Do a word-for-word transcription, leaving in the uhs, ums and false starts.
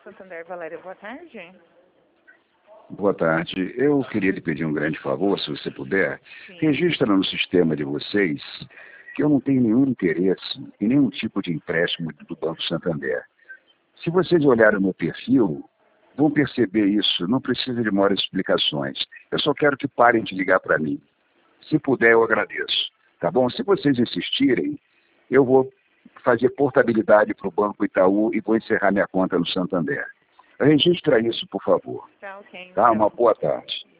Santander, Valéria, boa tarde. Boa tarde. Eu queria lhe pedir um grande favor, se você puder. Sim. Registra no sistema de vocês que eu não tenho nenhum interesse em nenhum tipo de empréstimo do Banco Santander. Se vocês olharem o meu perfil, vão perceber isso. Não precisa de maiores explicações. Eu só quero que parem de ligar para mim. Se puder, eu agradeço. Tá bom? Se vocês insistirem, eu vou fazer portabilidade para o Banco Itaú e vou encerrar minha conta no Santander. Registra isso, por favor. Tá, ok. Tá? Então. Uma boa tarde.